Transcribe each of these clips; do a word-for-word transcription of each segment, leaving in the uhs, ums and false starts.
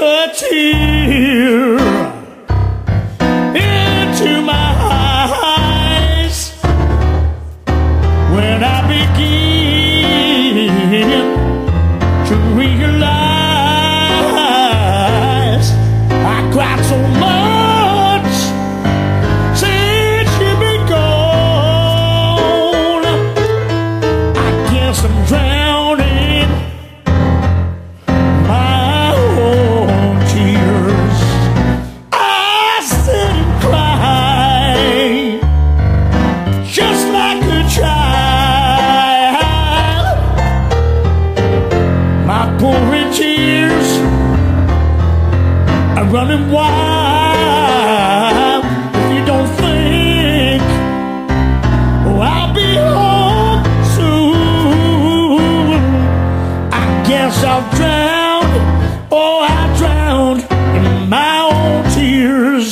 a tear into my eyes when I begin to realize I cried so much since you've been gone. I guess I'm drowning my own tears. I sit and cry just like a child. My pouring tears are running wild. If you don't think I'll be home soon, I guess I'll drown. Oh, I drowned in my own tears.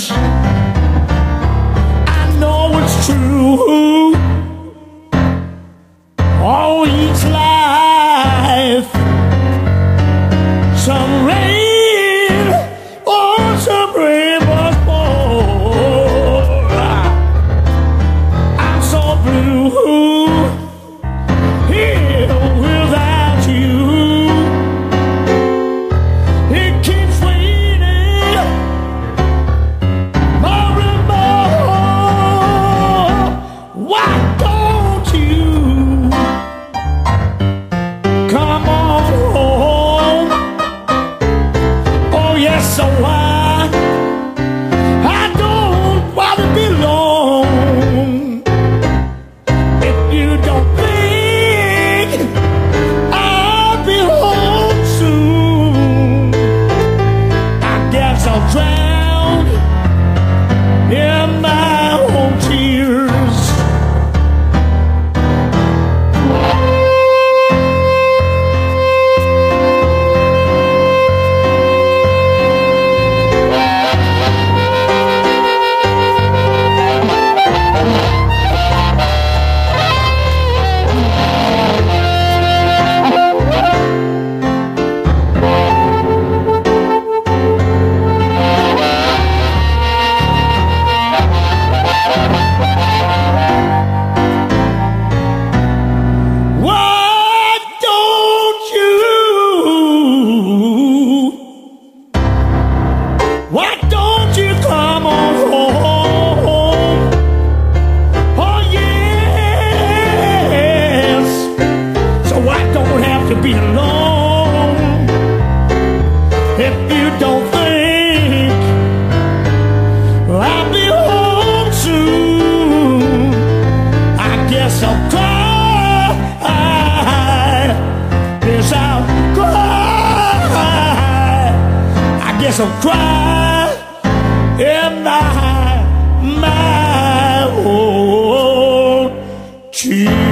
I know it's true. All each life, some rain or some rain was more. I'm so blue here without you. It keeps raining more and more. Why don't you come on home? Oh yes, so why I don't wanna be alone. If you don't think I'll be home soon, I guess I'll drown in my own tears. Why don't you? Why don't you come on home? Oh yes, so I don't have to be alone. If you don't think I'll be home soon, I guess I'll cry. Guess I'll cry. I guess I'll cry in my my own tears.